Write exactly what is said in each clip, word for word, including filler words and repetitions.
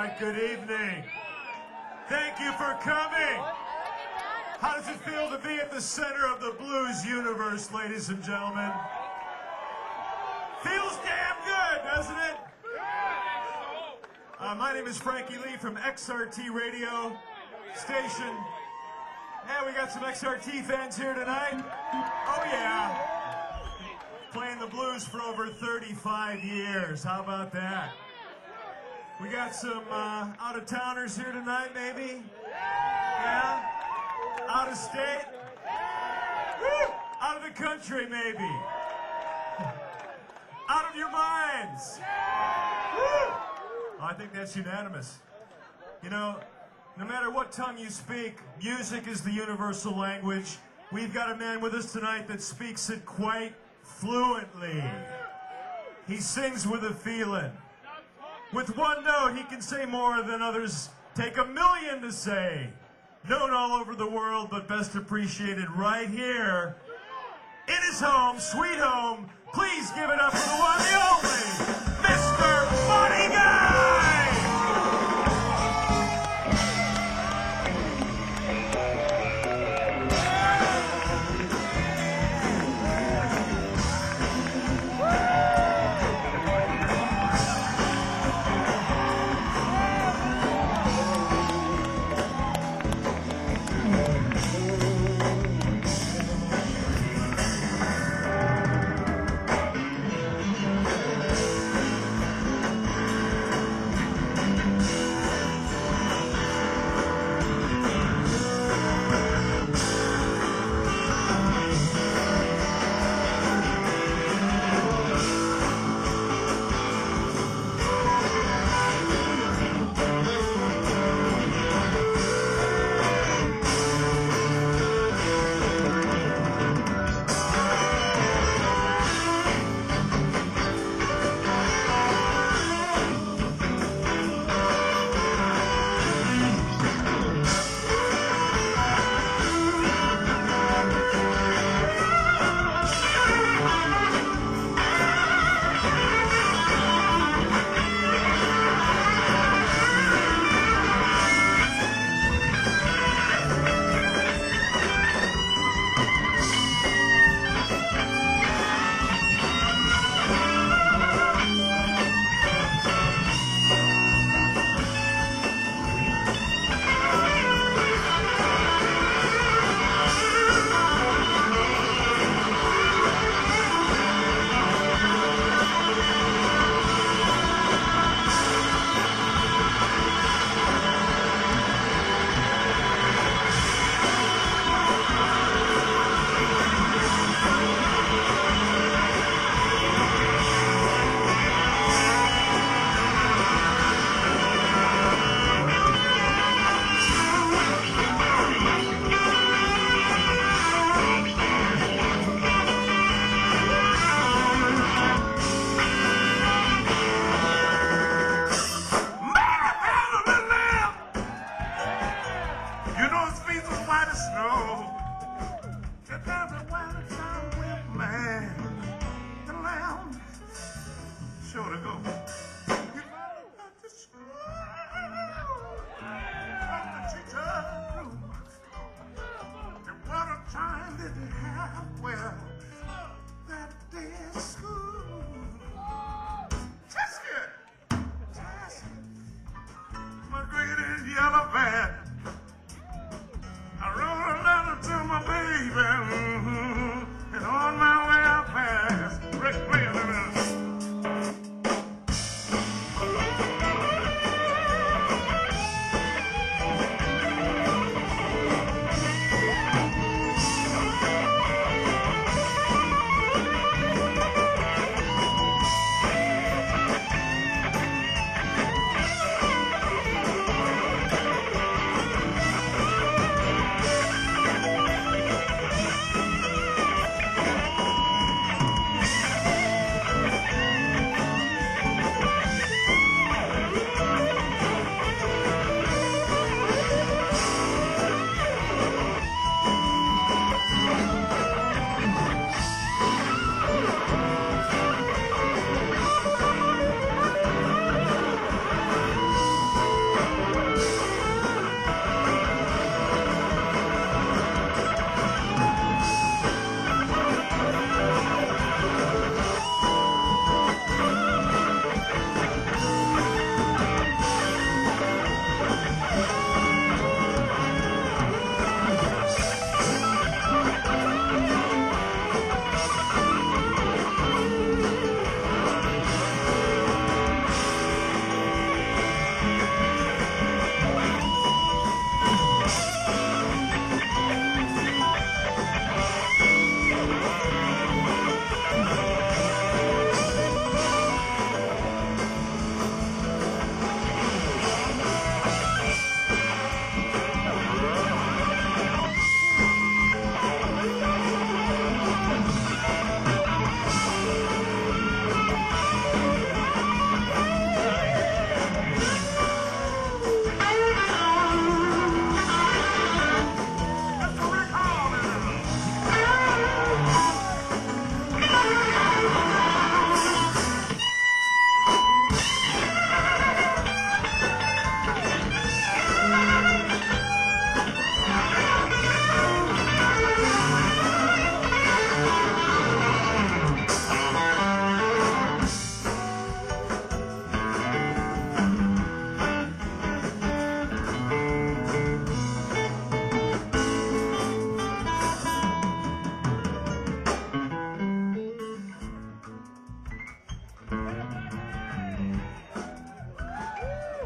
right, good evening. Thank you for coming. How does it feel to be at the center of the blues universe, ladies and gentlemen? Feels damn good, doesn't it? Uh, my name is Frankie Lee from X R T Radio Station. Yeah, we got some X R T fans here tonight. Oh yeah. Playing the blues for over thirty-five years. How about that? We got some uh, out-of-towners here tonight, maybe? Yeah? Out of state? Woo! Out of the country, maybe? Out of your minds? Woo! I think that's unanimous. You know, no matter what tongue you speak, music is the universal language. We've got a man with us tonight that speaks it quite fluently. He sings with a feeling. With one note, he can say more than others take a million to say. Known all over the world, but best appreciated right here in his home, sweet home. Please give it up for the one, the only, Mister Buddy Guy!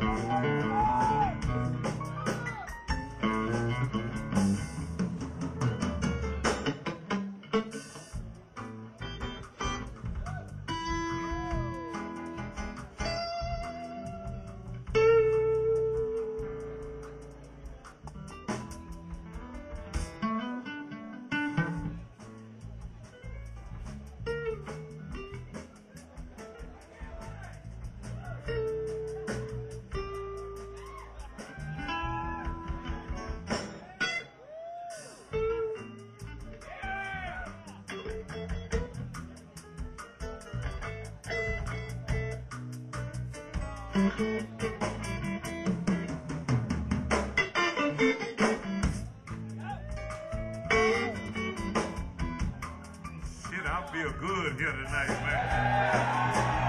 Shit, I feel good here tonight, man.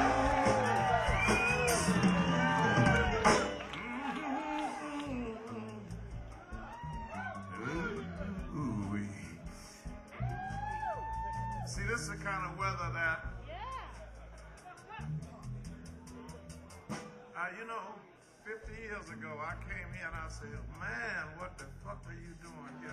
Ooh-wee. See, this is the kind of weather that, uh, you know, fifty years ago, I came here and I said, man, what the fuck are you doing here?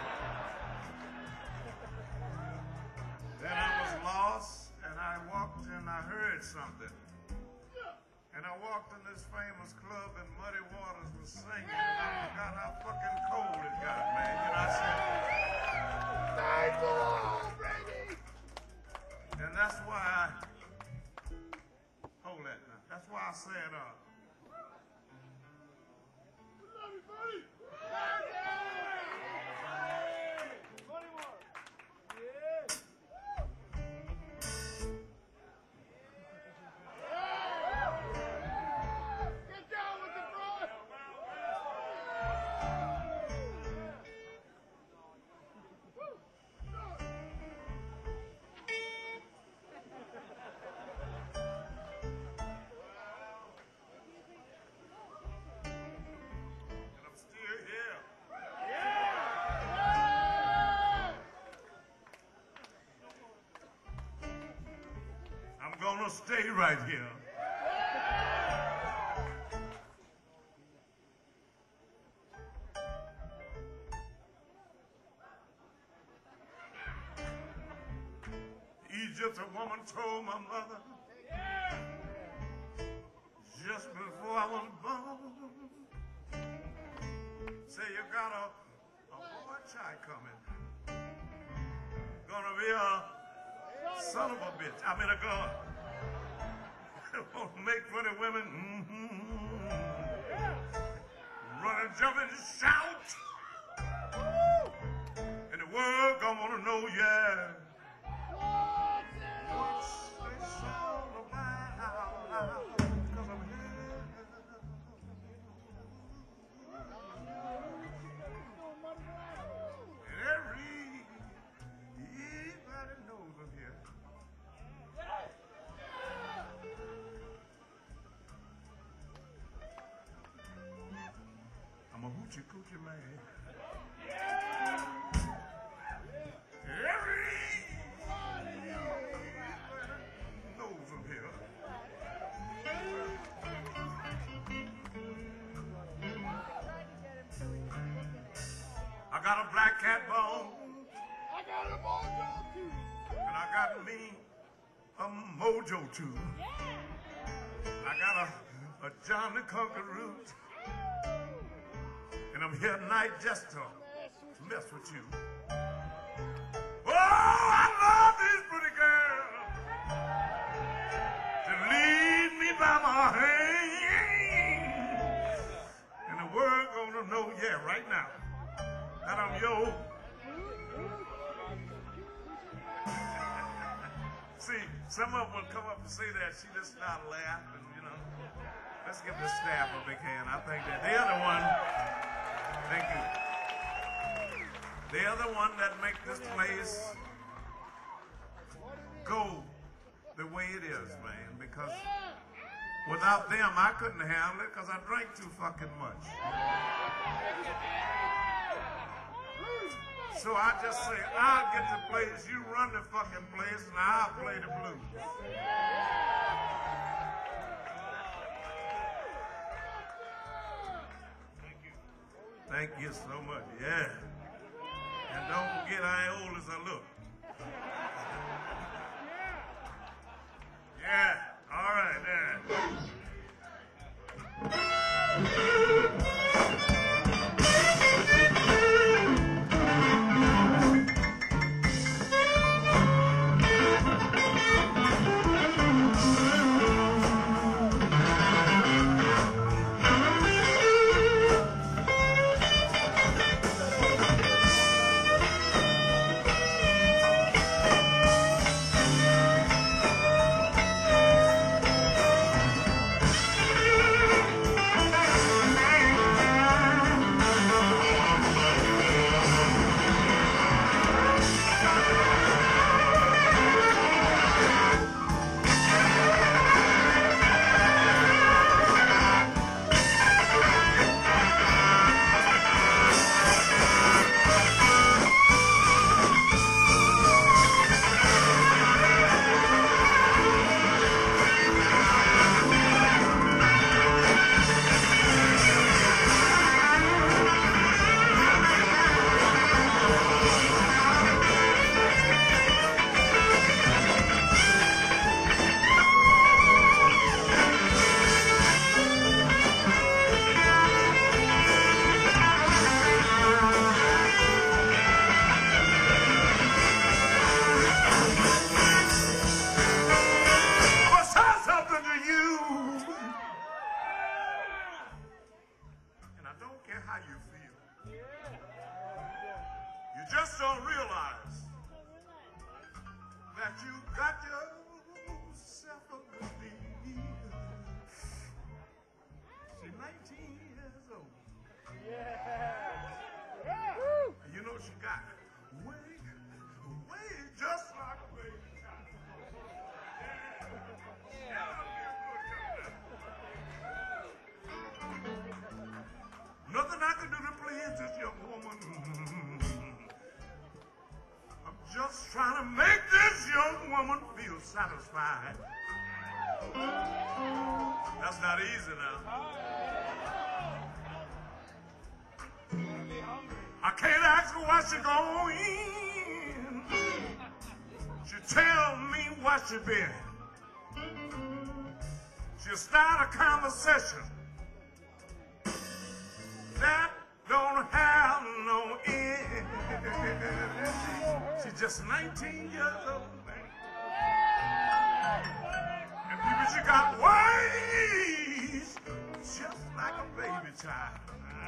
Then I was lost, and I walked and I heard something. And I walked in this famous club, and Muddy Waters was singing, and I forgot how fucking cold it got, man. You know, I said, thank the Lord, baby! And that's why I, hold that now. That's why I said, uh, love you, buddy! Gonna stay right here. Egypt, a woman told my mother just before I was born, say you got a, a boy child coming, gonna be a son of a bitch. I mean a gun. Won't make funny women mm-hmm, run and jump and shout. And the world gonna wanna know, yeah, what's this all about? Cause I'm here. And everybody knows I'm here. I'm a hoochie coochie man. Everybody knows I'm here. I got a black cat bone. I got a mojo too. And I got me a mojo too. I got a, a John the Conqueror. And I'm here tonight just to mess with you. Oh, I love these pretty girls to lead me by my hand. And the world gonna know, yeah, right now, that I'm your. See, some of them will come up and say that, she just not laughing, you know. Let's give the staff a big hand. I think that they're the one. Thank you. They're the one that make this place go the way it is, man. Because without them, I couldn't handle it because I drank too fucking much. So I just say, I'll get the place, you run the fucking place, and I'll play the blues. Thank you so much. Yeah. And don't forget I ain't old as I look. Yeah. All right, there. Just don't realize that you got yourself a good deal. She's nineteen years old. Yeah. And you know she got way, way just like a baby child. Yeah. Yeah. Nothing I can do to please this young woman. Just trying to make this young woman feel satisfied. That's not easy now. I can't ask her why she going. She tell me where she been. She'll start a conversation that don't have no end. She's just nineteen years old. And people, she got ways just like a baby child.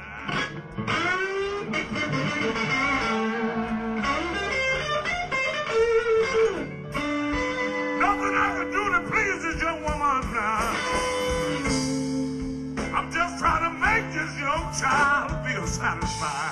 Nothing I can do to please this young woman now. I'm just trying to make this young child feel satisfied.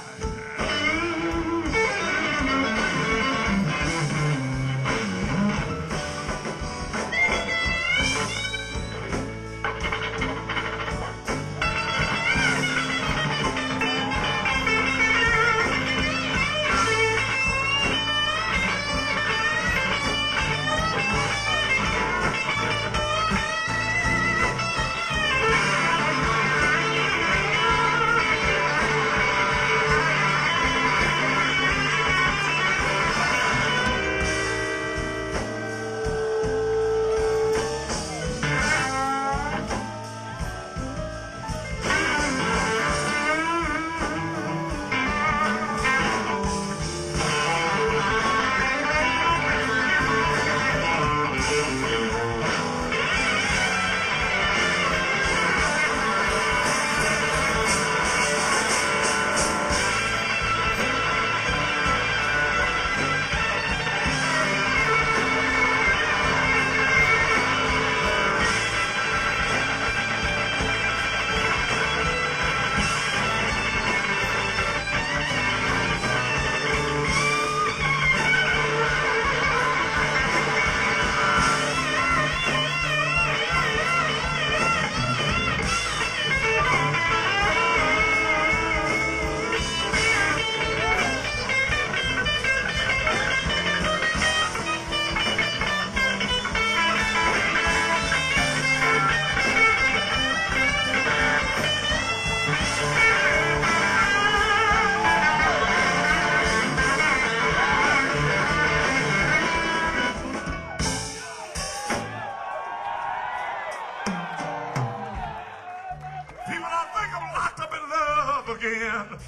again.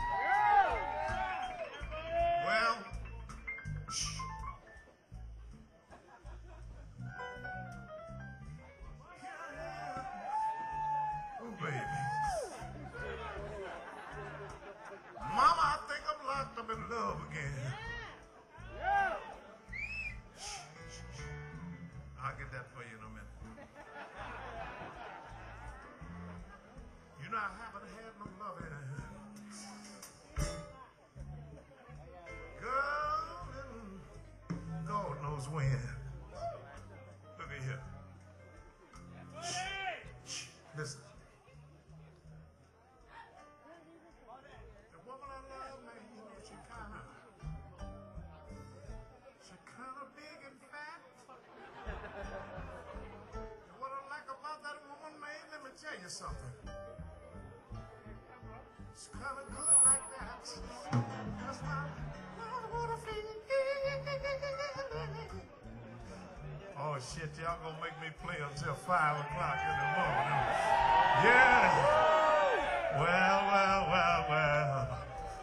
Well, shh. Oh, baby. Mama, I think I'm locked up in love again. Shh, shh, shh. I'll get that for you in a minute. You know, I haven't had no love in it. Girl, and God knows when. Look at here. Shh, shh, listen. The woman I love, man, you know, she kind of, she kind of big and fat. And what I like about that woman, man, let me tell you something. It's kind of good like that. That's why I wanna feel. Oh shit, y'all gonna make me play until five o'clock in the morning. Yeah. Well, well, well, well.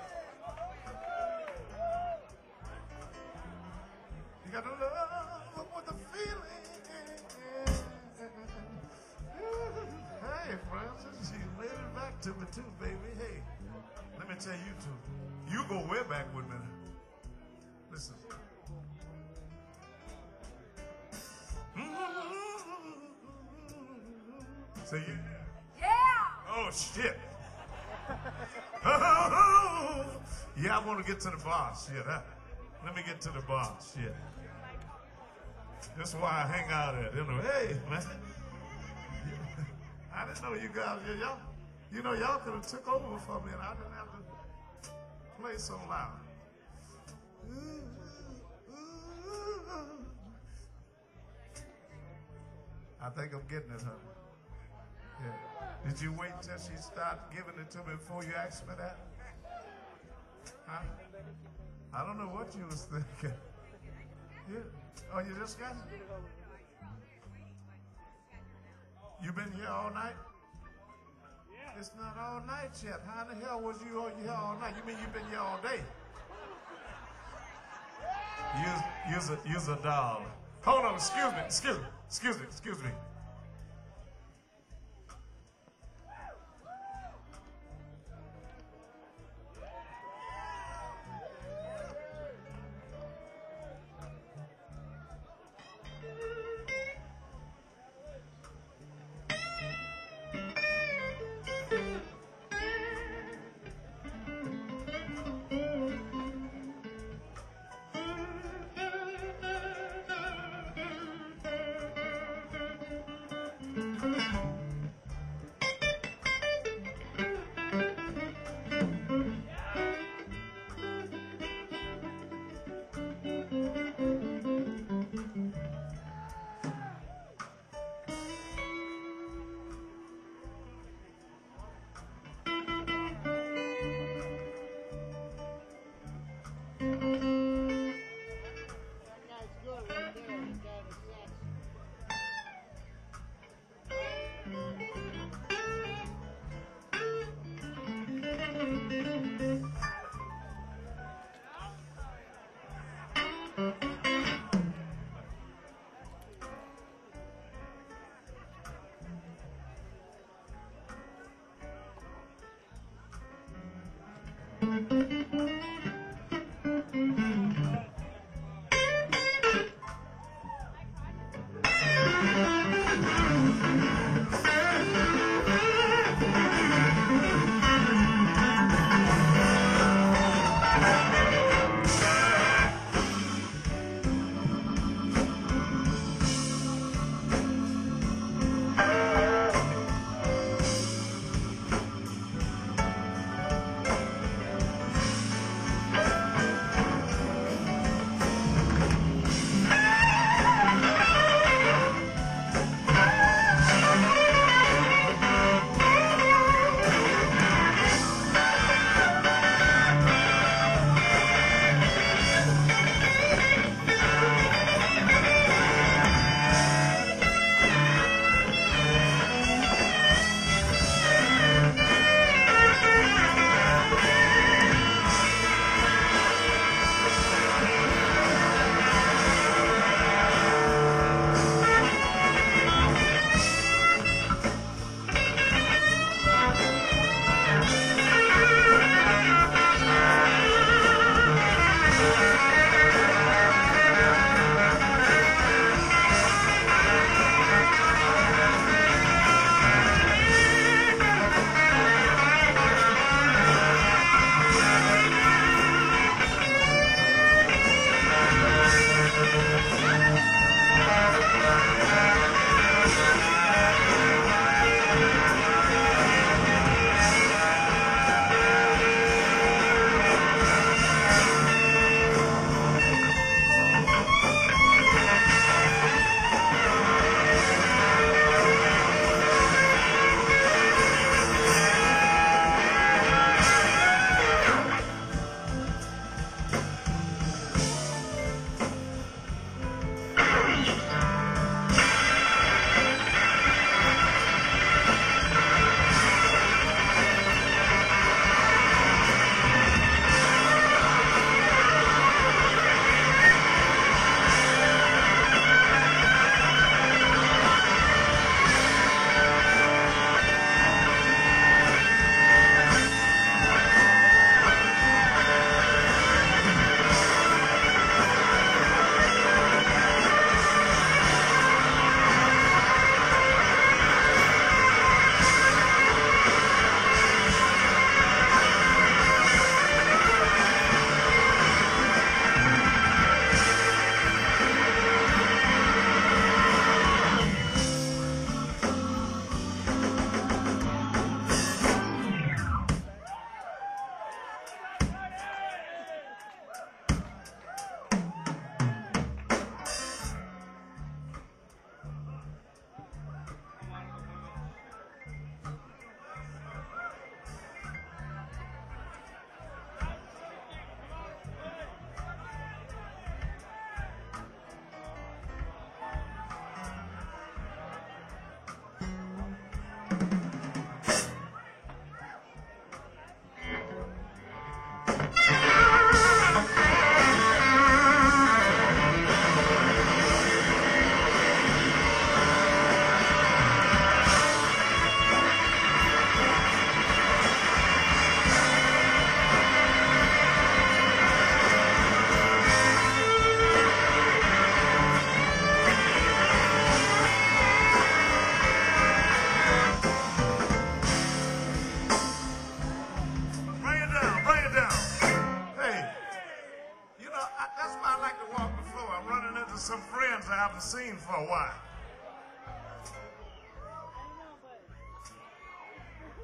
You got to love with the feeling. Hey, Francis, she made it back to me too, baby. Hey, let me tell you two. You go way back with me. Listen. Say yeah. Yeah! Oh shit. Yeah, I want to get to the boss. Yeah, that. Let me get to the boss. Shit. That's why I hang out there. You know, hey man. I didn't know you guys. Y'all, you know, y'all could have took over for me, and I didn't have to play so loud. I think I'm getting it, honey. Yeah. Did you wait till she started giving it to me before you asked me that? Huh? I don't know what you was thinking. Yeah. Oh, you just got it? You been here all night? It's not all night yet. How the hell was you here all night? You mean you been here all day? Use, use a, use a doll. Hold on, excuse me, excuse me, excuse me, excuse me.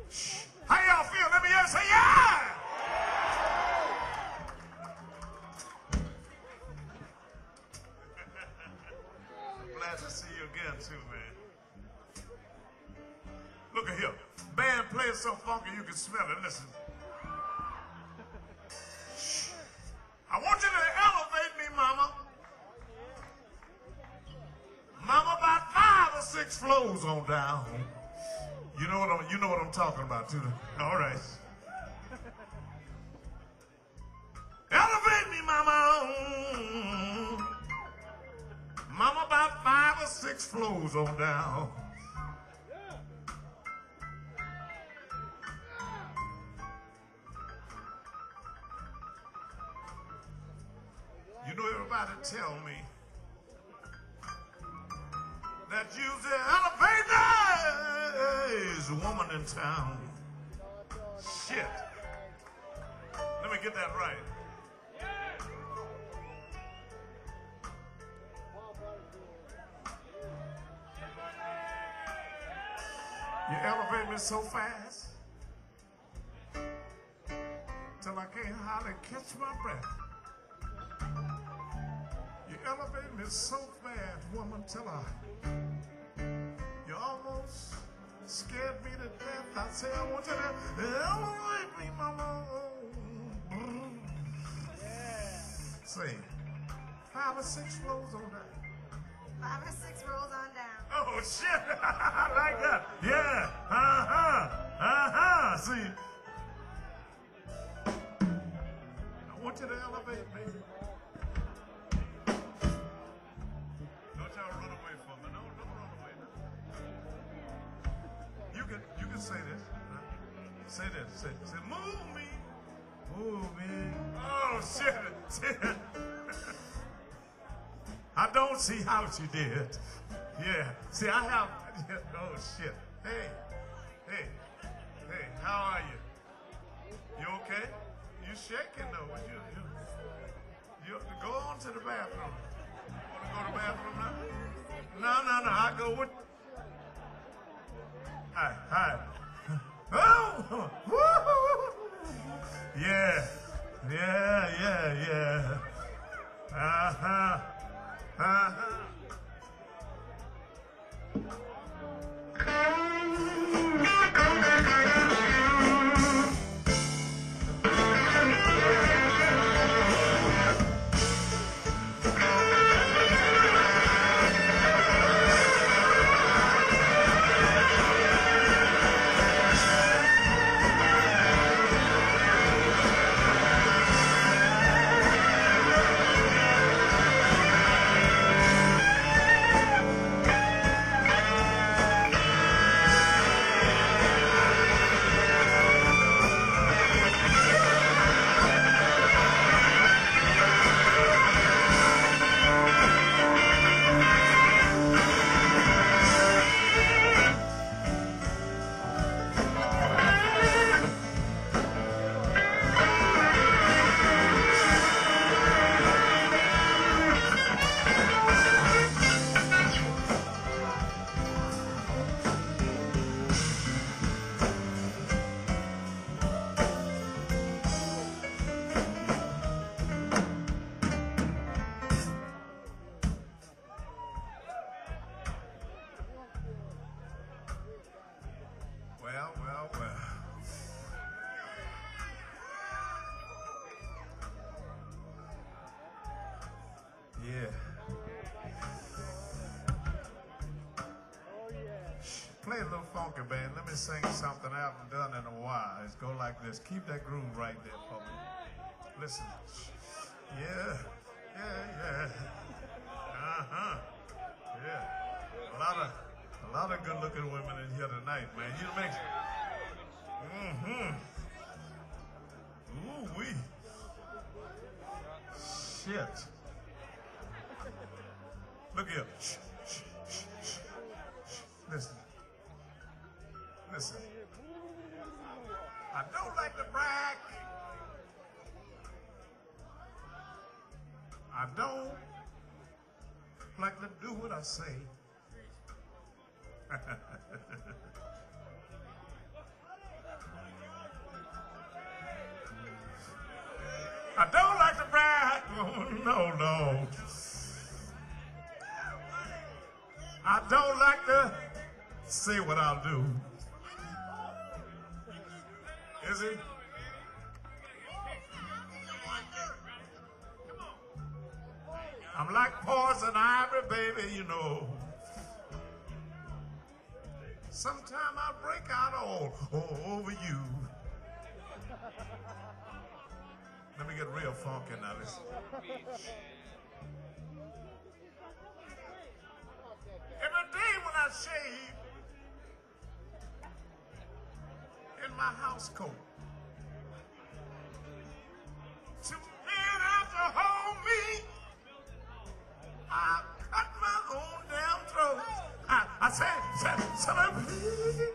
How y'all feel? Let me hear you say, yeah! Glad to see you again, too, man. Look at here. Band plays so funky you can smell it. Listen. I want you to elevate me, mama. Mama, about five or six floors on down. You know what I'm, you know what I'm talking about, too. All right. Elevate me, mama. Mama, about five or six floors on down. You know, everybody tell me that you's the elevator's woman in town. Shit. Let me get that right. You elevate me so fast till I can't hardly catch my breath. You elevate me so fast, woman, till I, you almost scared me to death. I say I want you to elevate me, mama. Say, five or six floors on that. Five or six rolls on down. Oh, shit. I like that. Yeah. Uh-huh. Uh-huh. See, I want you to elevate me. Don't y'all run away from me. No, don't run away now. You can, you can say this. Huh? Say this. Say, say, move me. Move me. Oh, shit. Shit. I don't see how she did. Yeah. See, I have. Oh, shit. Hey. Hey. Hey. How are you? You okay? You shaking, though. You, you, you go on to the bathroom. You want to go to the bathroom now? No, no, no. I go with. Hi. Hi. Oh! Woo! Yeah. Yeah, yeah, yeah. Uh-huh. Uh-huh. Well, well, well. Yeah. Play a little funky, band. Let me sing something I haven't done in a while. It's go like this. Keep that groove right there for me. Listen. Yeah. Yeah, yeah. Uh-huh. Yeah. A lot of a lot of good-looking women in here tonight, man. You make mm-hmm. Ooh-wee. Shit. Look here. Shh, shh, shh, shh, shh. Listen. Listen. I don't like to brag. I don't like to do what I say. No, no. I don't like to say what I'll do. Is it? I'm like poison ivy, baby, you know. Sometimes I break out all, all over you. Let me get real funky now. Listen. Every day when I shave in my house coat, two men out to hold me, I cut my own damn throat. I, I said, said, son of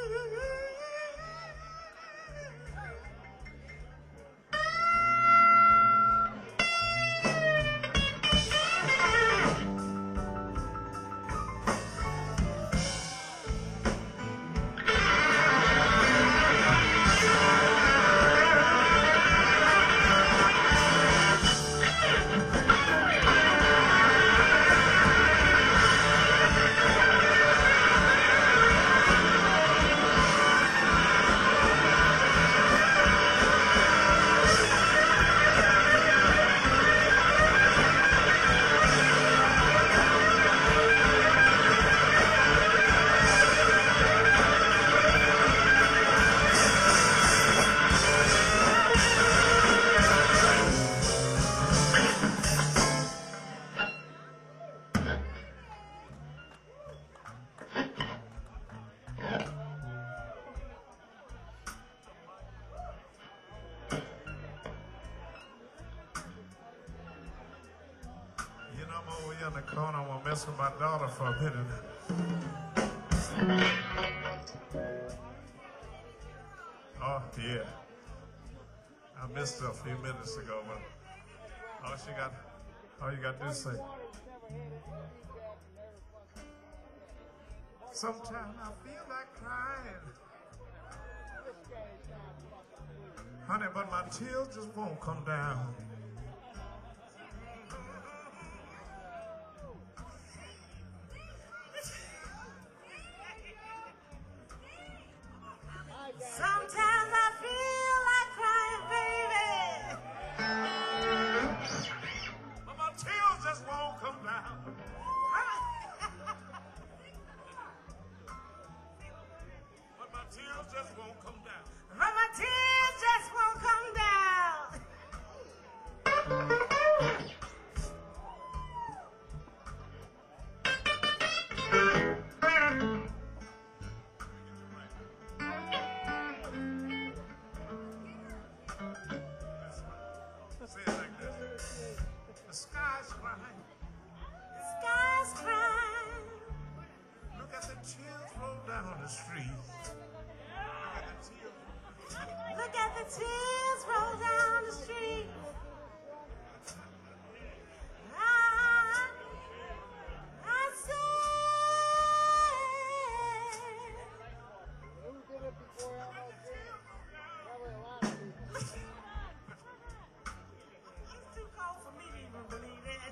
in the corner, I'm gonna mess with my daughter for a minute. Oh, yeah. I missed her a few minutes ago, but all she got, all you got to do is say, sometimes I feel like crying. Honey, but my tears just won't come down. Sometimes I feel like crying, baby. But my tears just won't come down. But my tears just won't come down. But my tears just won't come down. Say it like this. The sky's crying. The sky's crying. Look at the tears roll down the street. Look at the tears roll down the street. I, I say, Who did it before Elmo did it? Probably a lot of people. it's too cold for me to even believe it.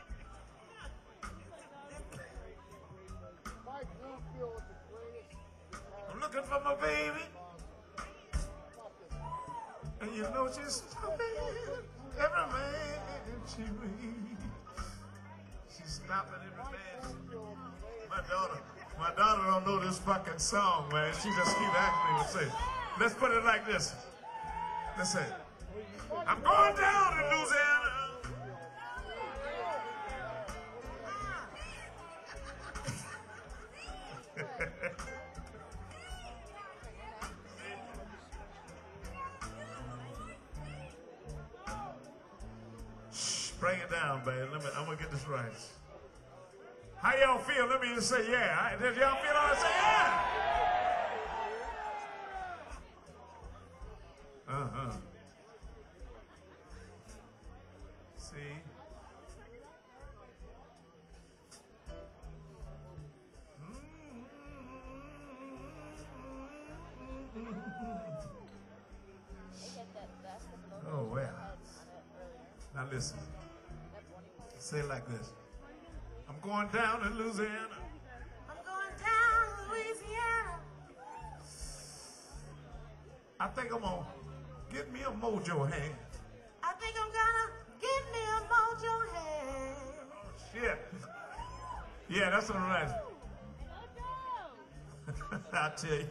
Mike Bloomfield was the greatest guitarist. I'm looking for my baby. Fucking And you know she's stopping every man she meets. She's stopping every man. My daughter, my daughter don't know this fucking song, man. She just keep asking me to say, let's put it like this. Let's say, I'm going down to Louisiana. Shh, bring it down, babe. Let me, I'm gonna get this right. How y'all feel? Let me just say yeah. Did y'all feel all right? Say yeah. Uh-huh. See? Oh, well. Now listen. Say it like this. I'm going down to Louisiana. I'm going down to Louisiana. I think I'm gonna get me a mojo hand. I think I'm gonna give me a mojo hand. Shit. Yeah, that's all right. I tell you.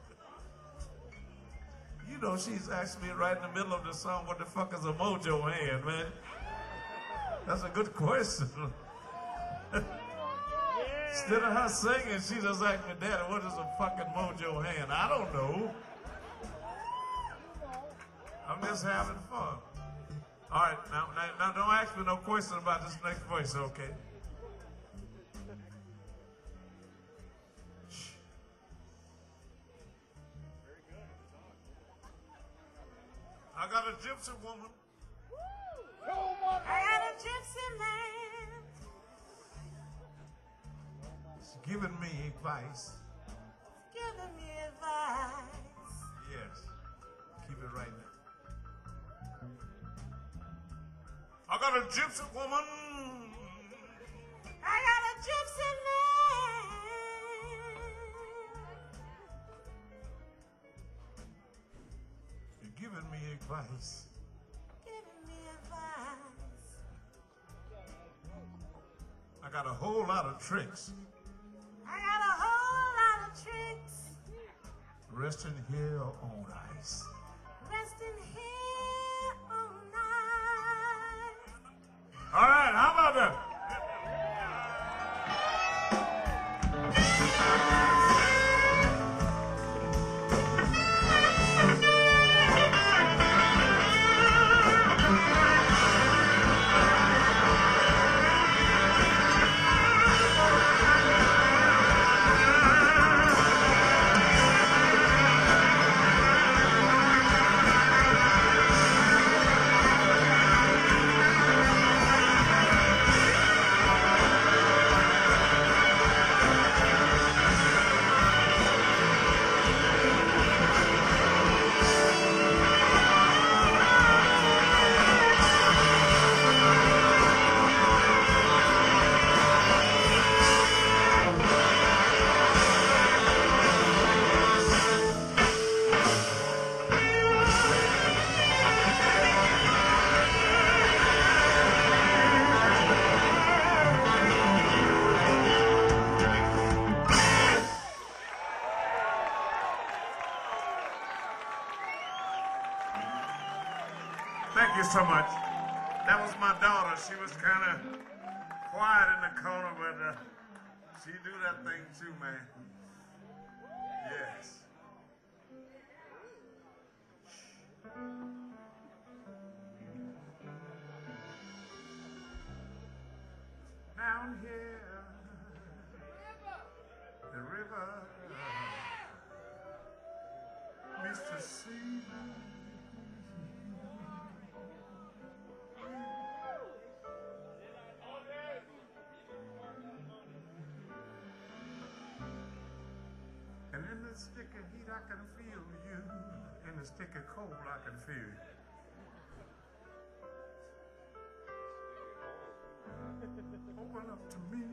You know, she's asked me right in the middle of the song, what the fuck is a mojo hand, man? That's a good question. Instead of her singing, she just asked me, Daddy, what is a fucking mojo hand? I don't know. I'm just having fun. All right, now, now, now don't ask me no question about this next voice, okay? Shh. I got a gypsy woman. I got a gypsy man. She's giving me advice. Giving me advice. Yes. Keep it right now. I got a gypsy woman. I got a gypsy man. You're giving me advice. Giving me advice. I got a whole lot of tricks. I got a whole lot of tricks. Resting here on ice. Resting here all night. All right, how about that? Thank you so much. That was my daughter. She was kind of quiet in the corner, but uh, she do that thing too, man. Yes. Down here, the river meets the sea. And in the stick of heat, I can feel you. In the stick of cold, I can feel you. Open up to me.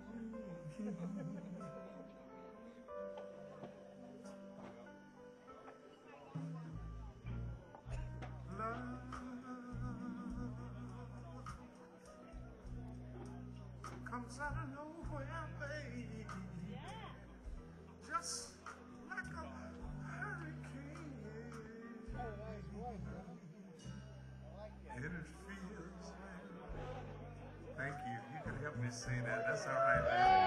Love comes out of nowhere, baby. Just like a hurricane. And it feels like. Thank you. You can help me sing that. That's all right.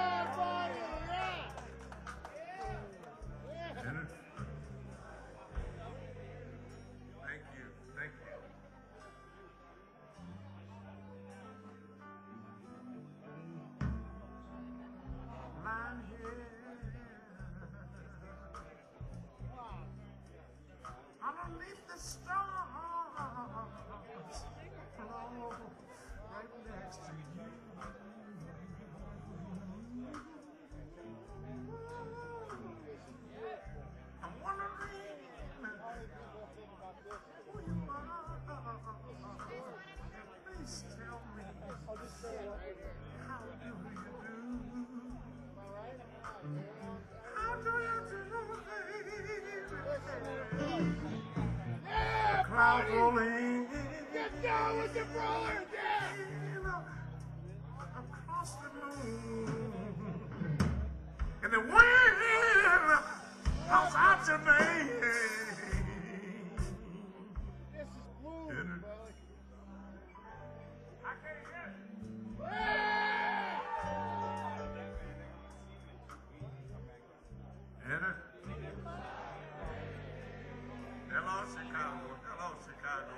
And it, thank you. Thank you. Lying here underneath the stars, flow right next to you. clouds rolling. Get down with the brother, yeah. Across the moon. And the wind pops out your name. This is blue, And it- brother. I can't hear it. Yeah! And it- Hello, Chicago. Hello, Chicago.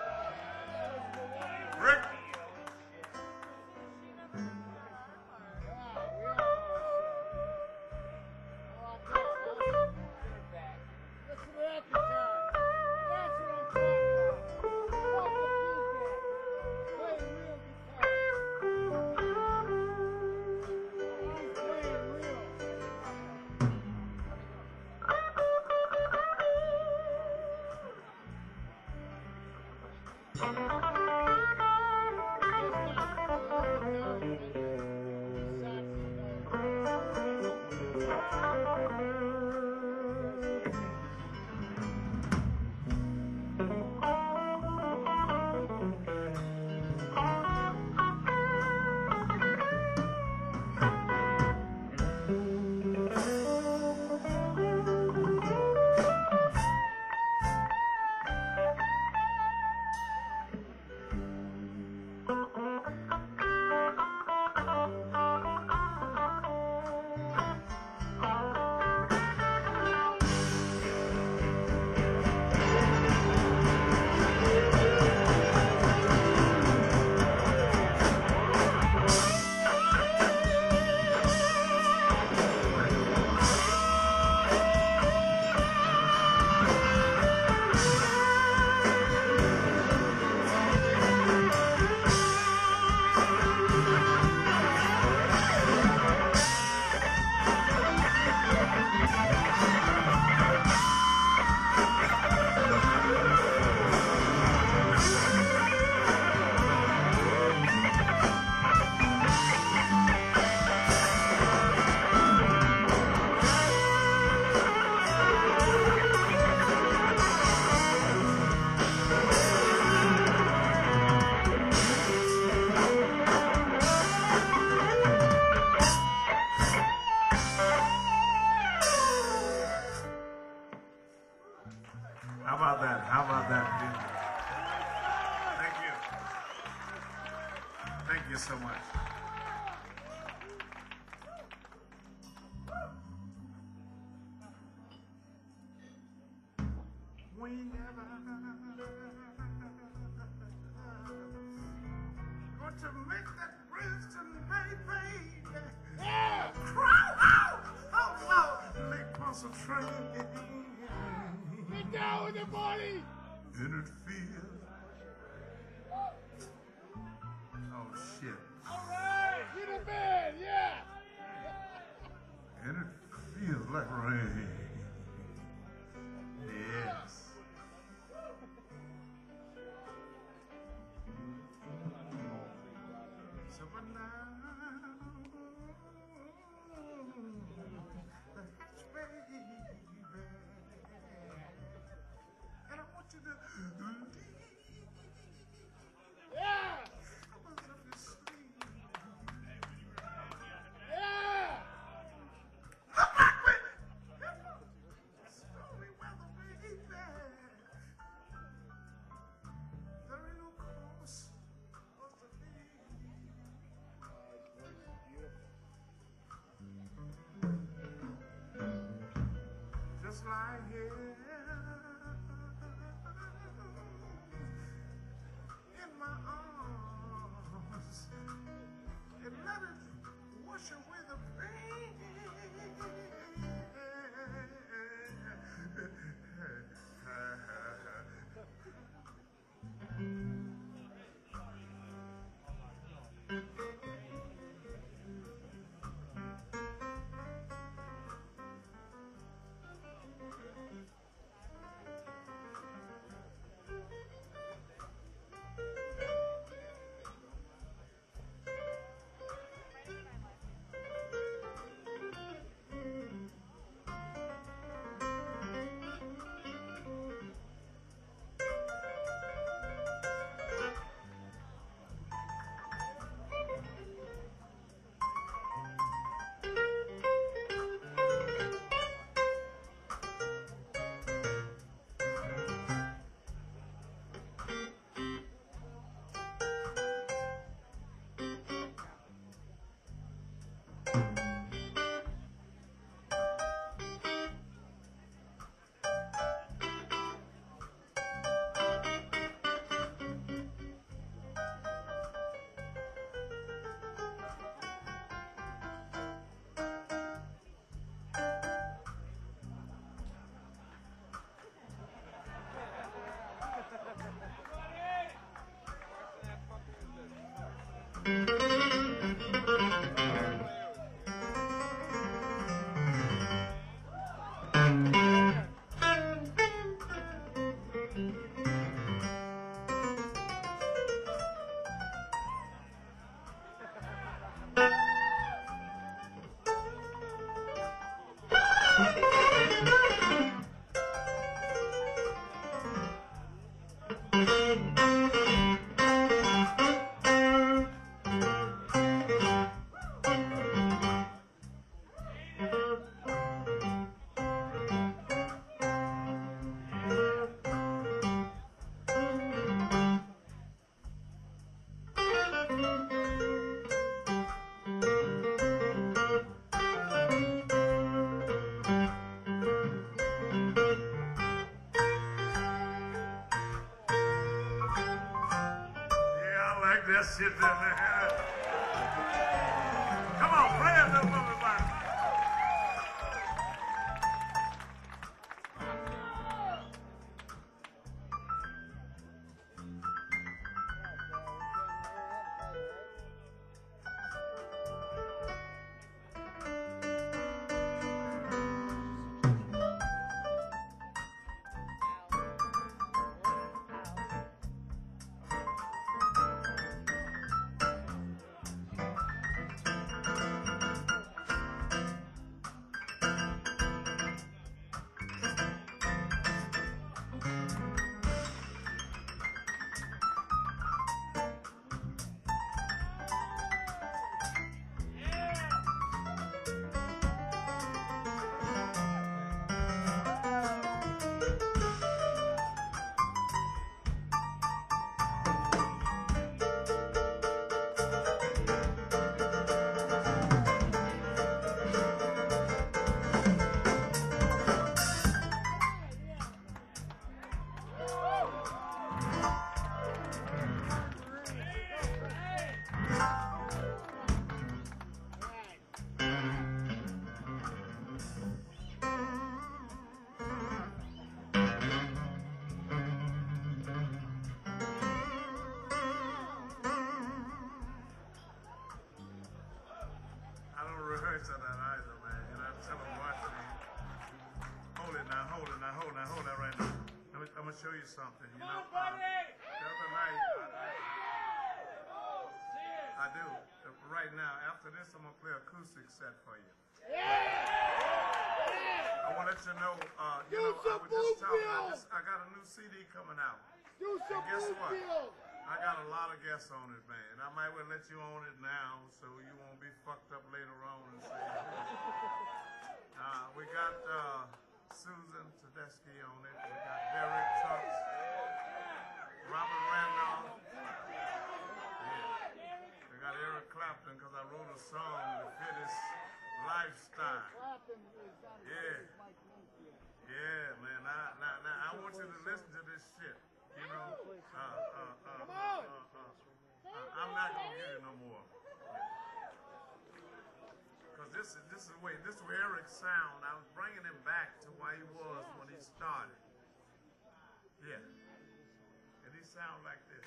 Rick. How about that? How about that? Thank you. Thank you so much. We never going to make that bridge tonight, baby. Yeah! Cry out, out loud, make concentrate. Get down with the body! And it feels. Oh shit. Alright! Get a bed, yeah! And it feels like rain. Yes. So but now the hatch, baby. And I want you to leave. Yeah! Yeah! Stormy weather, baby. There ain't no cause for us to leave. Just lie here in my arms and let it wash away the pain. that shit down there. Come on, play it, little movie, man. rehearse that either, man. You know, tell them watch me. Hold it now, hold it now, hold it now, hold that right now. Let me, I'm gonna show you something. You know, uh, the other night, I, I, I do. Right now, after this, I'm gonna play an acoustic set for you. I want to let you know, uh, you know, I was just talking, I, just, I got a new C D coming out. And guess what? I got a lot of guests on it, man. I might well let you on it now so you won't be fucked up later on and say, uh, we got uh, Susan Tedeschi on it. We got Derek Trucks, Robert Randolph. Yeah. We got Eric Clapton because I wrote a song to fit his lifestyle. Yeah. Yeah, man. Now, now, now, I want you to listen to this shit. You know, uh, uh, uh, uh, uh, uh, uh, I'm not gonna get it no more. Cause this is this is the way this is where Eric sound. I was bringing him back to where he was when he started. Yeah, and he sound like this.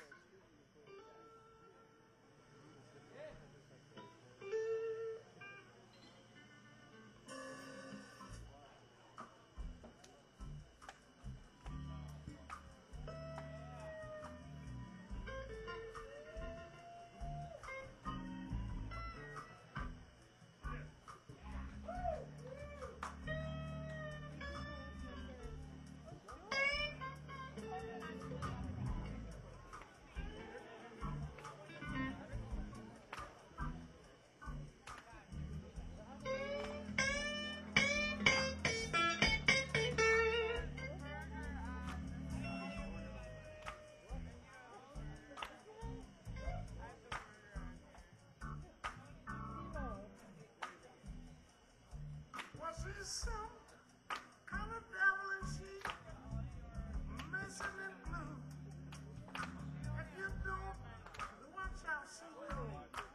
Some kind of devil and she missing in blue. If you don't watch out, she will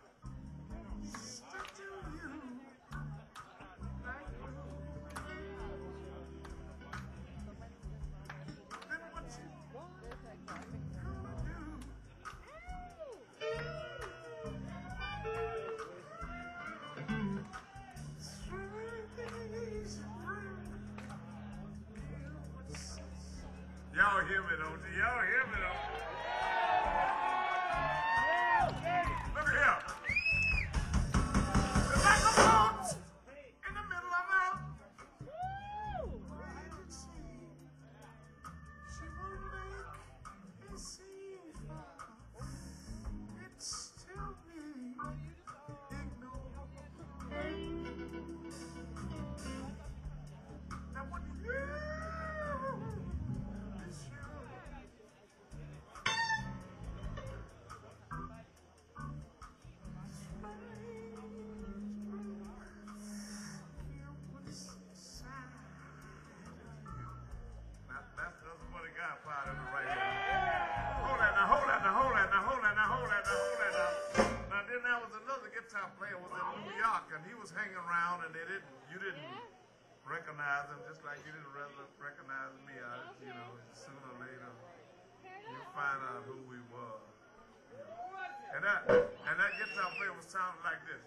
stick to you like glue. Then what you gonna do? Y'all hear me, don't you? Y'all hear me, don't you? Look at here. It's like a boat in the middle of a raging sea. She won't make it seem it's still me. Ignore. Now what you there was another guitar player was in New York, and he was hanging around, and they didn't, you didn't recognize him, just like you didn't re- recognize me. I, you know, sooner or later, you find out who we were. And that, and that guitar player was sounding like this.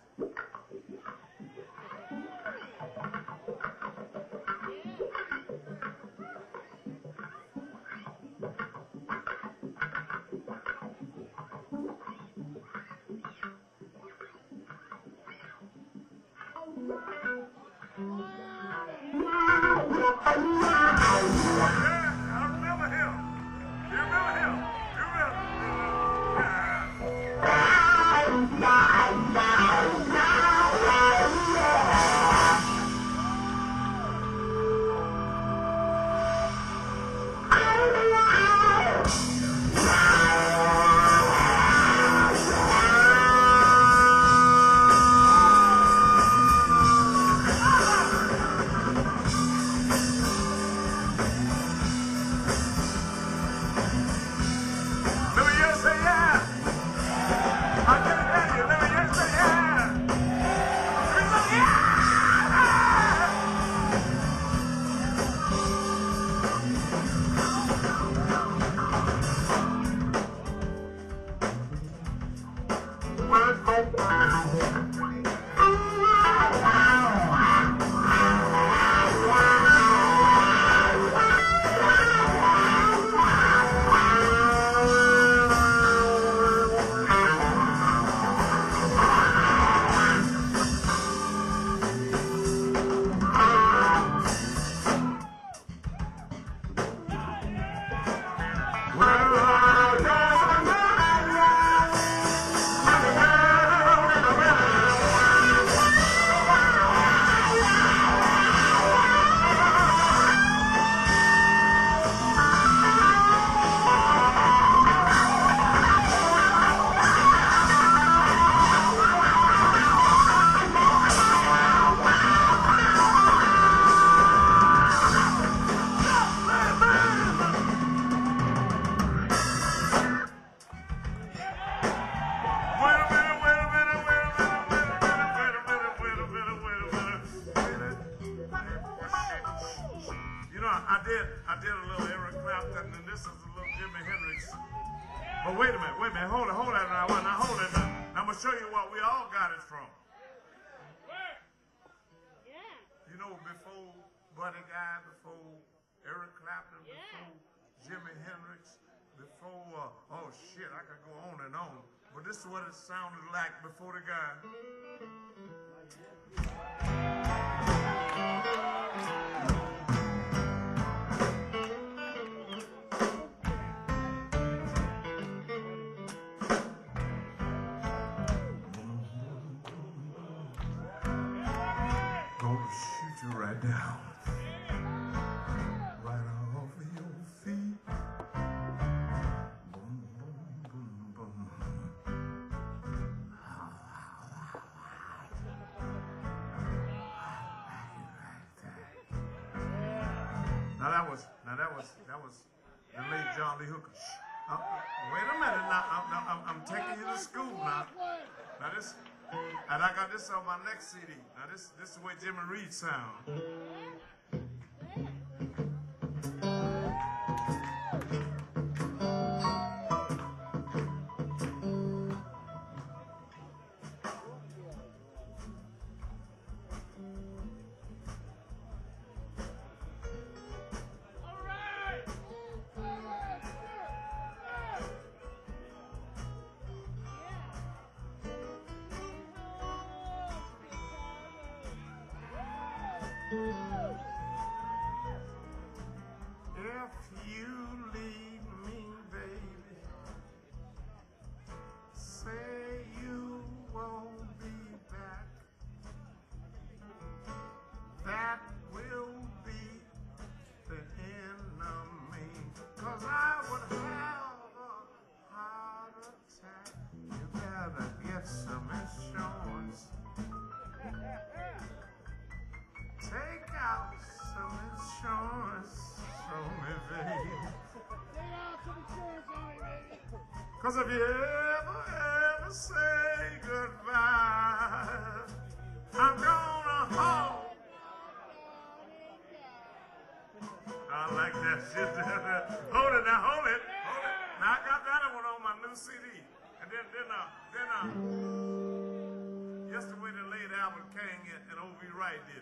This is what it sounded like before the guy. Gonna shoot you right down. Right off of your feet. Now that was, now that was, that was the late John Lee Hooker. Uh, wait a minute, now I'm, now, I'm, I'm taking you to school now. Now this, and I got this on my next C D. Now this, this is the way Jimmy Reed sound. If you leave me, baby, say you won't be back. That will be the end of me, 'cause I would have a heart attack. You better get some insurance. Take out some insurance from me, baby. Take out some insurance on me, baby. 'Cause if you ever, ever say goodbye, shit. Hold it now, hold it, hold it. Now I got that one on my new C D. And then, then, uh, then, uh, just the way the late Albert King and, and O B Wright did it.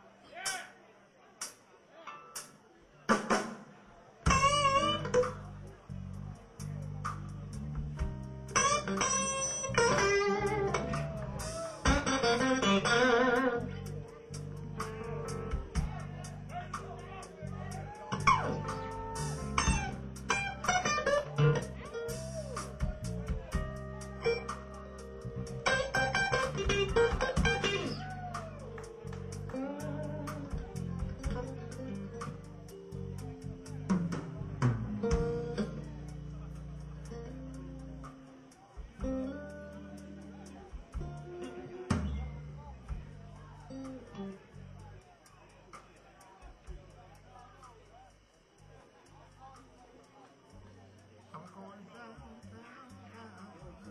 I'm going down, down, down.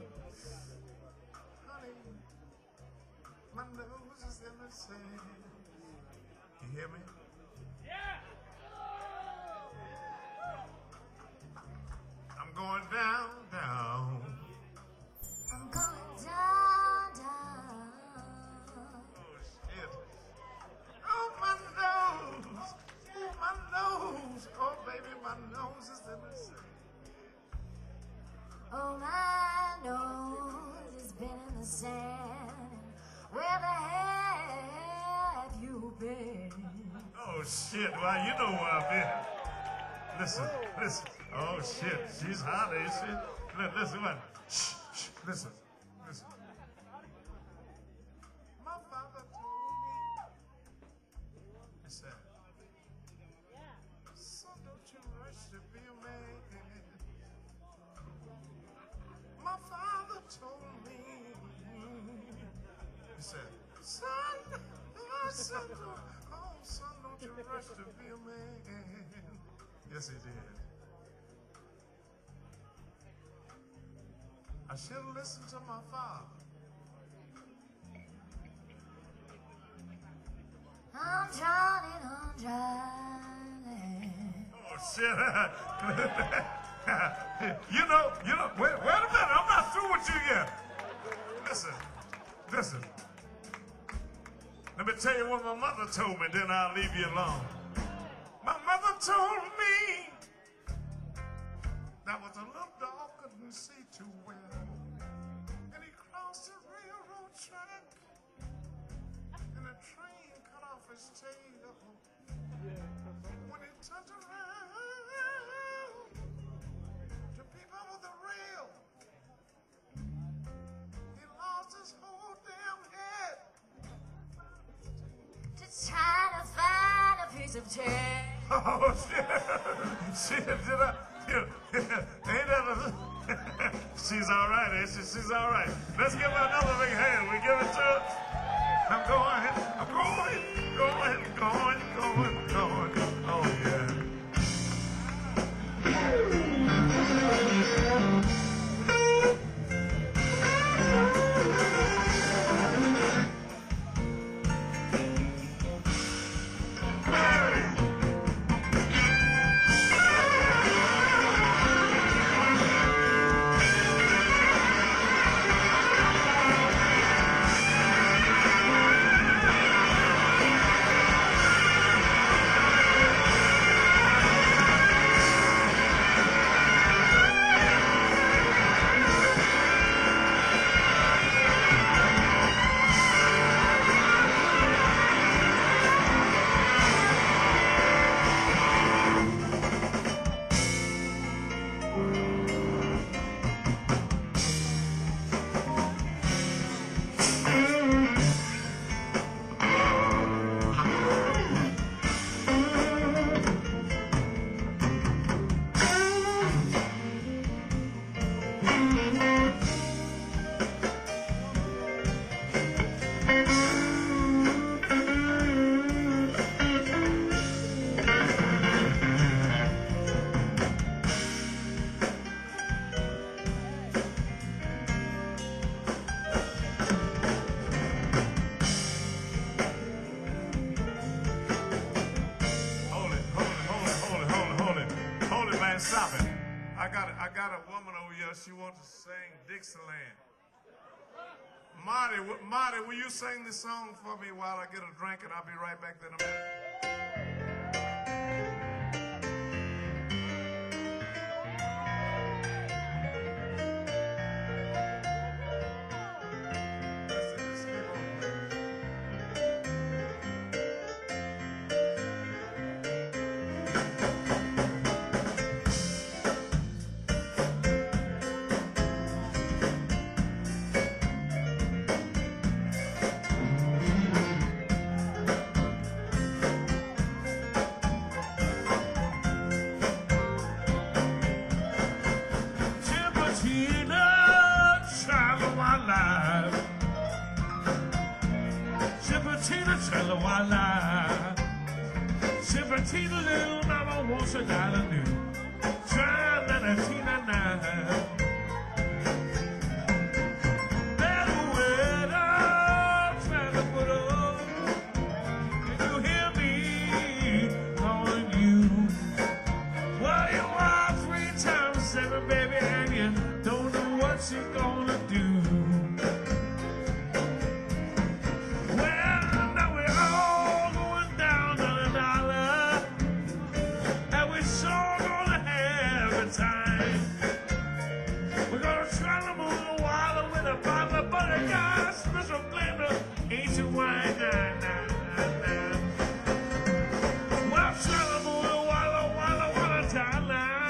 Honey, my nose is in the sand. You hear me? Yeah. I'm going down, down. I'm going down, down. Oh shit. Oh my nose. Oh my nose. Oh baby, my nose is in the sand. Oh, my nose has been in the sand. Where the hell have you been? Oh shit, well you know where I've been. Listen, listen. Oh shit, she's hot, ain't she? Look, listen, what? Shh, shh, listen, listen. My father told me, he said, son, don't you rush to be a man. My father told me, he said, son, oh, son, don't, oh, son, don't you rush to be a man. Yes, he did. I should have listened to my father. I'm drowning, I'm drowning. Oh, shit. you know, you know, wait, wait a minute. I'm not through with you yet. Listen, listen. Let me tell you what my mother told me, then I'll leave you alone. My mother told me that was a little dog couldn't see too well. And he crossed the railroad track, and the train cut off his tail. When he turned around to peep over the rail, he lost his whole damn head. To try to find a piece of chair. Oh, shit. Shit, did I? Ain't that a... She's all right, ain't she? She's all right. Let's give her another big hand. We give it to her. I'm going, I'm going, going, going, going, going. Oh, yeah. right, stop it. I got a, I got a woman over here. She wants to sing Dixieland. Marty, w- Marty, will you sing this song for me while I get a drink, and I'll be right back there in a minute? Let's see, let's keep on playing. Chippetina, child of my life. Chippetina, child of my life. Chippetina, little mama wants a dollar new. Try that a Tina nine. Better weather, trying to put up. Can you hear me calling you? Well, you are three times seven, baby, and you don't know what you're gonna do. Well, now we're all going down on a dollar, and we're sure gonna have a time. We're gonna try to move the water with a bottle of butter, guys, special blender, ancient wine, nah, nah, nah, nah. Well, try to move the water, water, water, time now.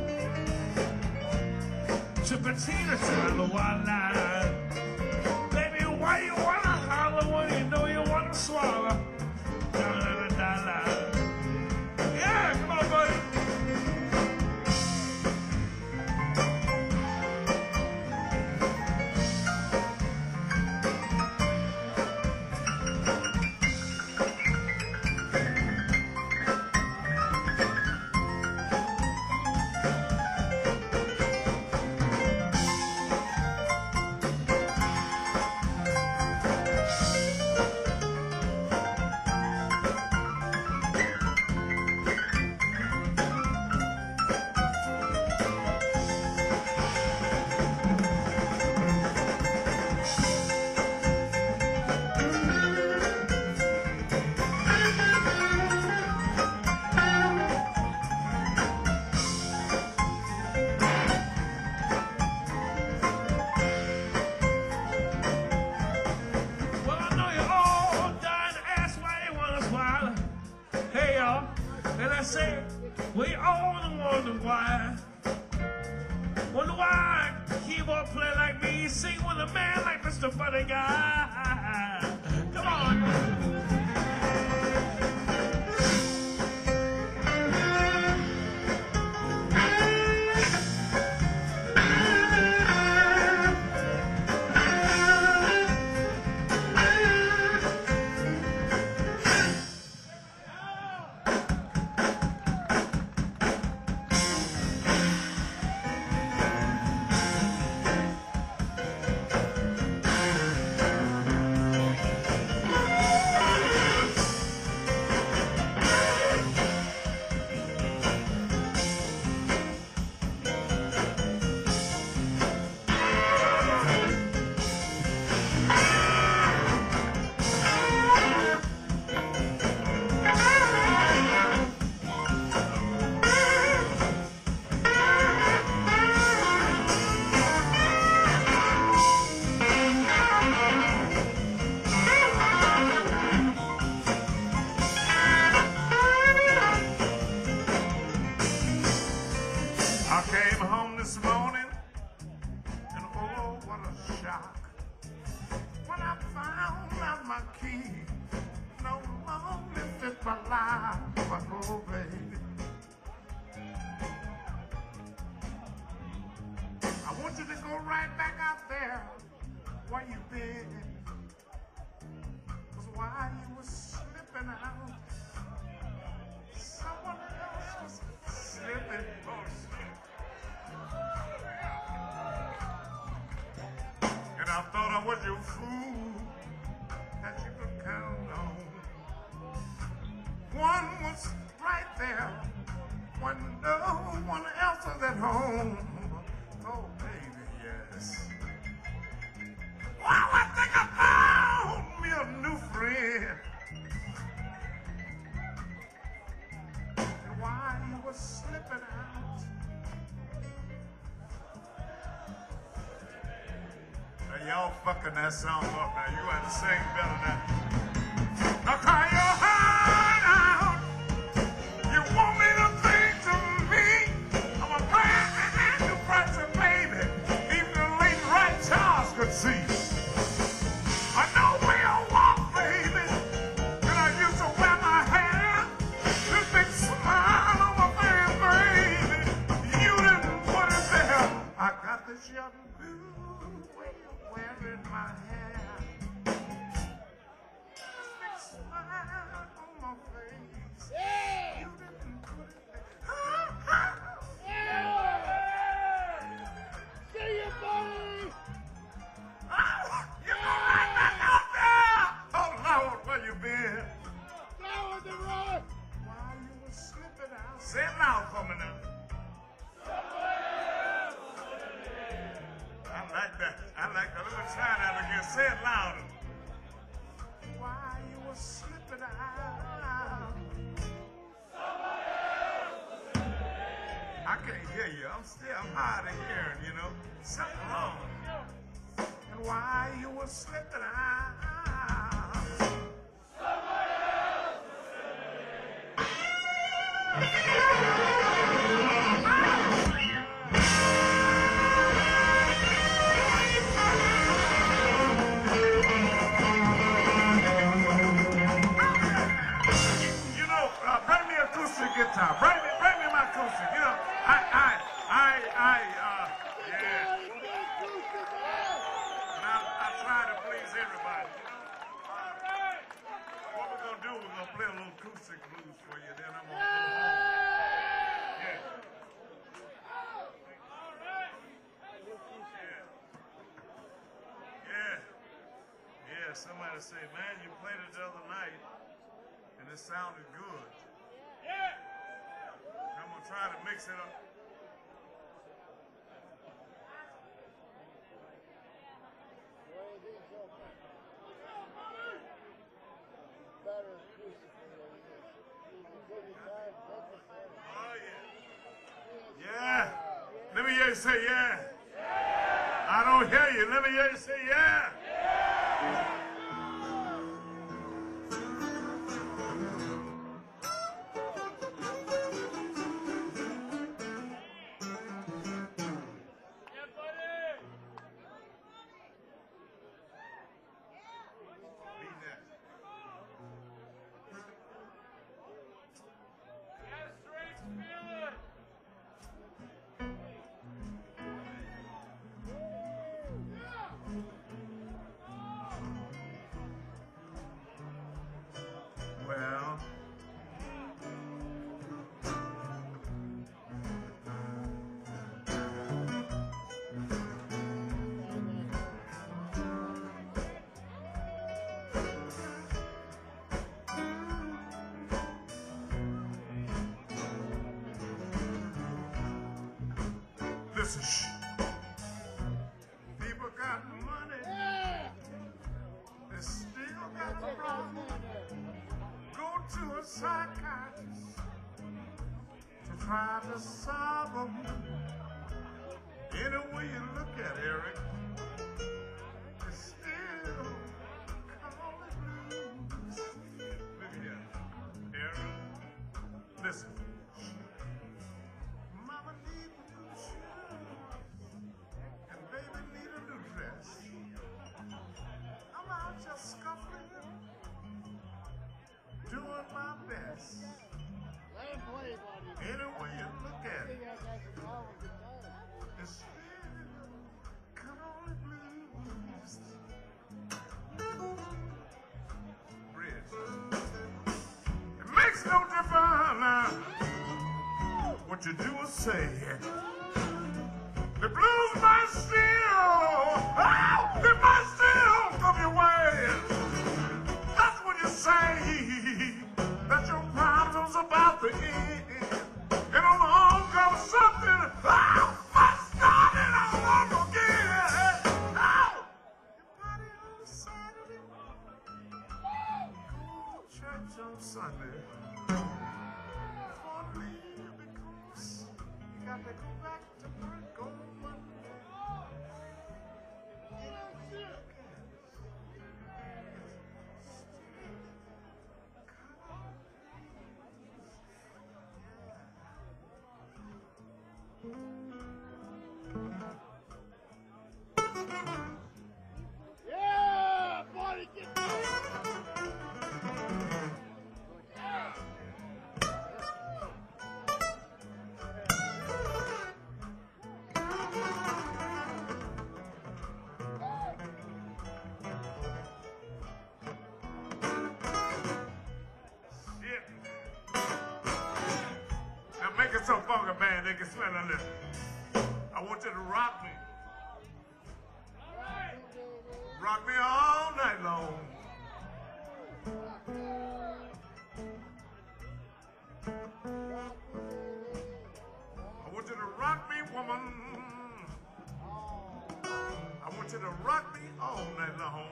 Chippetina, child of wildlife. Baby, why you wanna holler when you know you wanna swallow? Down at a dollar. Yeah, come on, buddy. Well, I know you're all dying to ask why you want to swallow. Hey, y'all. And I say, we all wonder why. Wonder why a keyboard player like me sing with a man like Mister Funny Guy. Come on. I came home this morning, and oh, what a shock. When I found out my key no longer fit my life, but oh, baby. I want you to go right back out there where you been. Cause while you were slipping out, someone else was slipping. Oh, shit. And I thought I was your fool that you could count on. One was right there when no one else y'all fucking that song up now. You have to sing better than that. Now cry your heart out. You want me to sing to me? I'm a brand new person, baby. Even the late right Charles could see. I know where you walk, baby. And I used to wear my hair. This big smile on my face, baby. You didn't put it there. I got this young blue way of wearing my hair. This big smile on my face. You didn't put it there. See you, buddy! Oh, you gonna let that out there? Oh, Lord, where you been? Down the road! While you were slipping out. Say it loud for me now. I like that. I like that. Let me try that again. Say it louder. While you were slipping out. I can't hear you. I'm still, I'm hard of hearing, you know. Something wrong. And while you were slipping out. You know, uh, bring me acoustic guitar. Bring me, bring me my acoustic. You know, I, I, I, I, uh, yeah. And I, I try to please everybody. You know? What we're gonna do? We're gonna play a little acoustic blues for you. Then I'm gonna go home. Yeah. Yeah. Yeah. Somebody say, man, you played it the other night, and it sounded good. Yeah. I'm gonna try to mix it up. Oh yeah. Yeah. Let me hear you say yeah. I don't hear you. Let me hear you say yeah. Be next. Well, listen, shh. People got money. They still got a problem. Go to a psychiatrist to try to solve them. Any way you look at it, Eric, it's still call it blues. Look here, Eric. Listen. Mama need new shoes, and baby need a new dress. I'm out just scuffling, doing my best. Let him play, buddy. Any way you look at He it, has that guitar with guitar. it's still call it blues. Bridge. It makes no difference now what you do or say. The blues might still, oh, it might still come your way. That's when you say that your problem's about to end. And along comes something, oh, must start it all over again. Oh, you party on Saturday, go to church on Sunday. For me, because you got to go back to work on Monday. Yeah, buddy, get Shit. Now make it so funky, man, they can smell of this. I want you to rock me. Rock me all night long. I want you to rock me, woman. I want you to rock me all night long.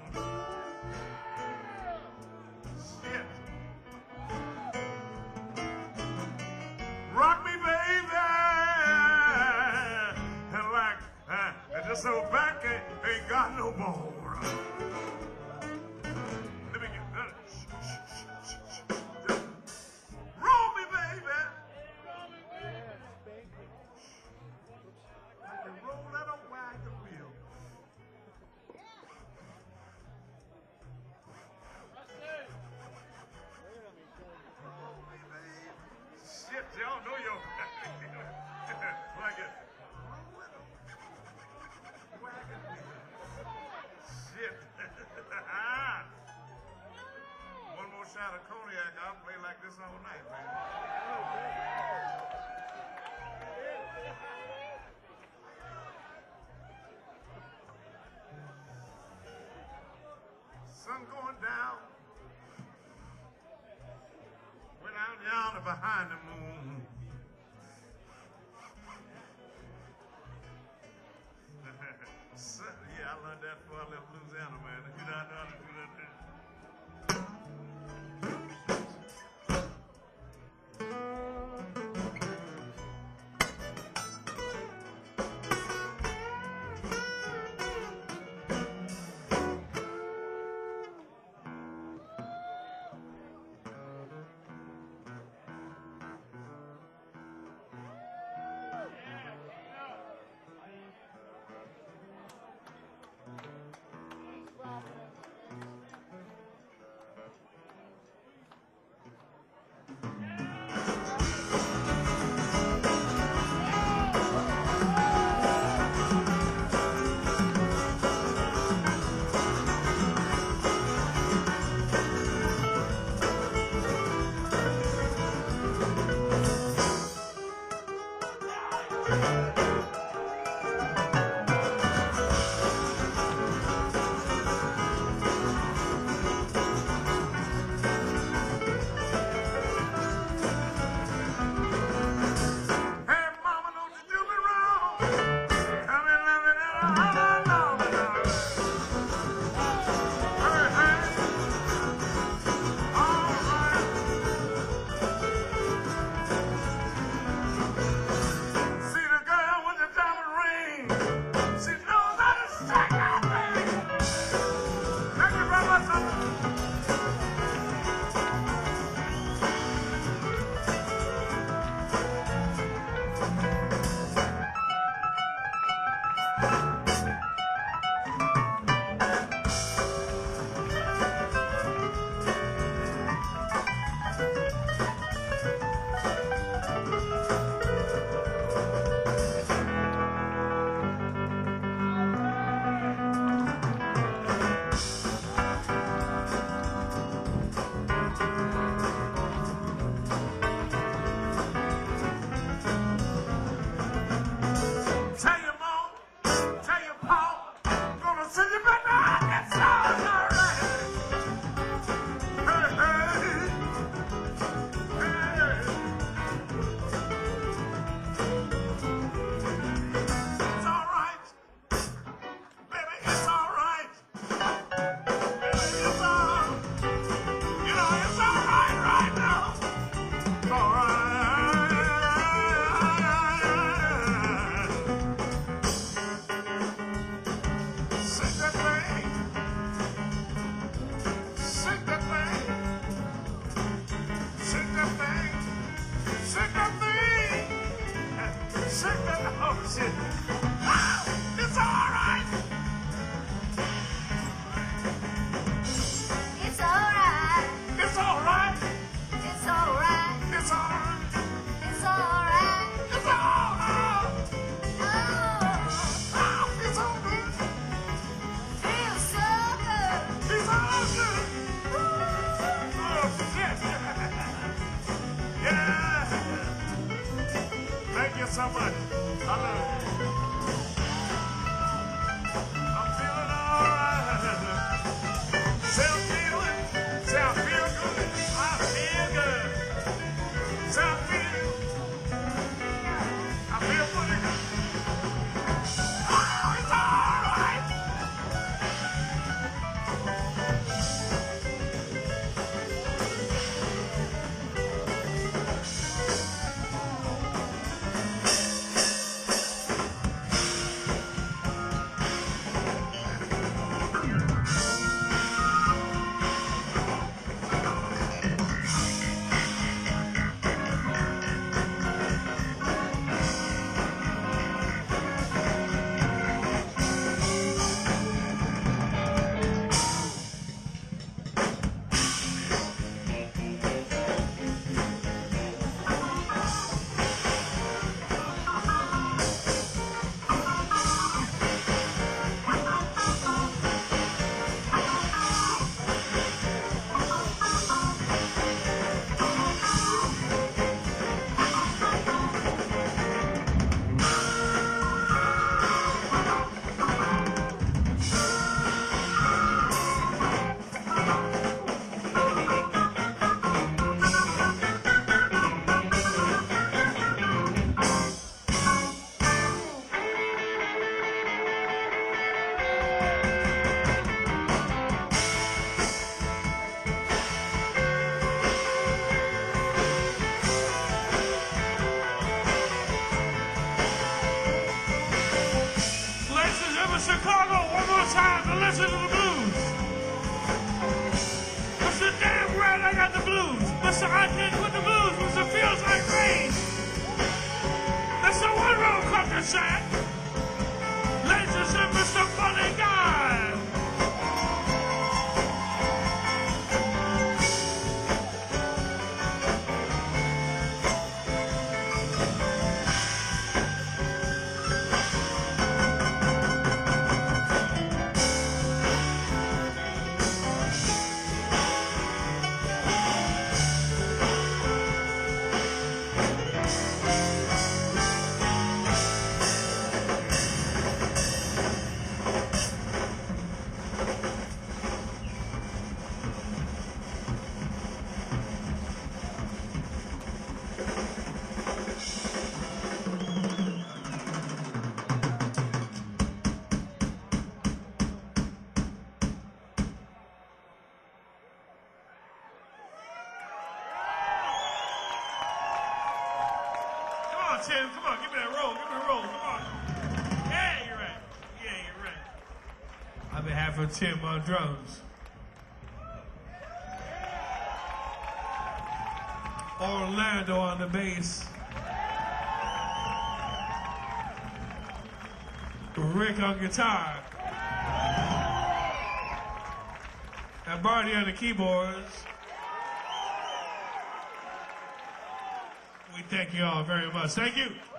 Shit. Rock me, baby. And like, uh, and this old back ain't, ain't got no bone. Let me get that. Roll me, baby. I can roll that old wagon wheel. Roll me, baby. Shit, y'all know your like it. Wagon wheel. Shit. One more shot of cognac, I'll play like this all night, man. Sun going down. We're down yonder behind the moon. Son, yeah, I learned that before I left Louisiana, man. You know how to do that. See the girl with the diamond ring. Chicago one more time to listen to the blues. Mister Damn Right I Got the Blues. Mister I Can't Quit the Blues. Mister Feels Like Rain. Mister One Roll Country Shack. Ladies and Mister Funny Guy. Tim, come on, give me that roll, give me that roll, come on. Yeah, you're right. Yeah, you're right. On behalf of Tim on drums. Orlando on the bass. Rick on guitar. And Barney on the keyboards. We thank you all very much. Thank you.